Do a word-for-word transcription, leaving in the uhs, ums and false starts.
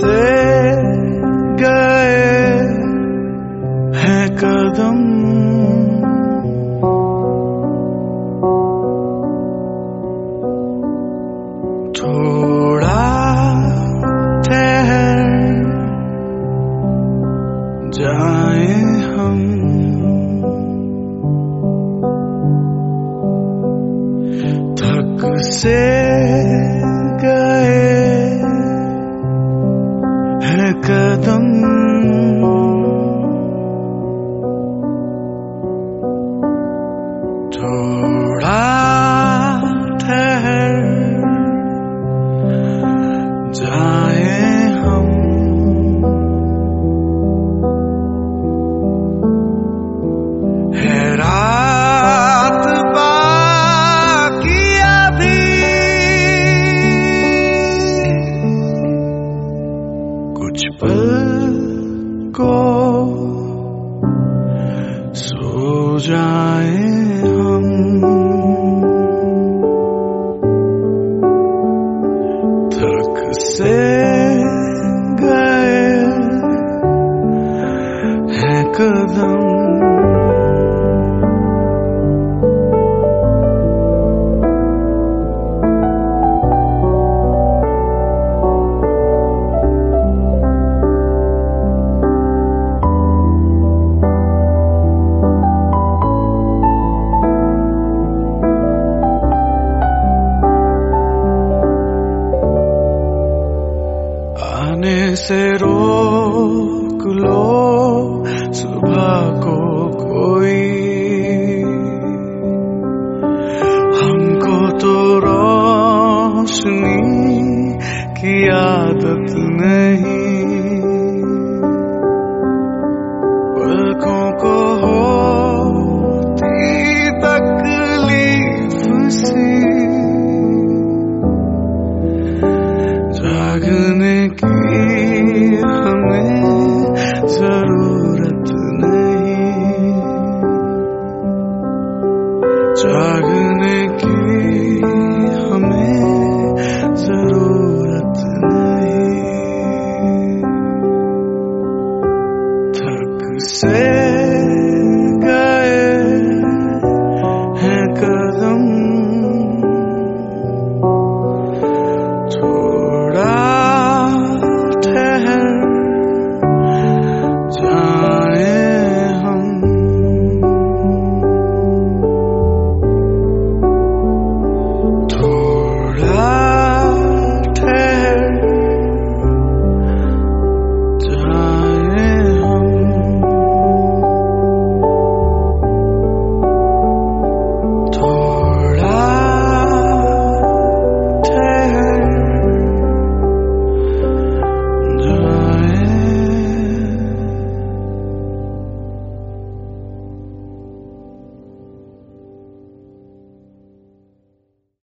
से गए हैं कदम, थोड़ा ठहर जाए हम, थक से गए हैं कदम, थोड़ा ठहर जाए हम, है रात बाकी अभी, कुछ पल को सो जाए हम, थक से गए हैं कदम, आने से रोक लो सुबह को कोई, हमको तो रोशनी की आदत नहीं, पलकों को होती तकलीफ सी, जाग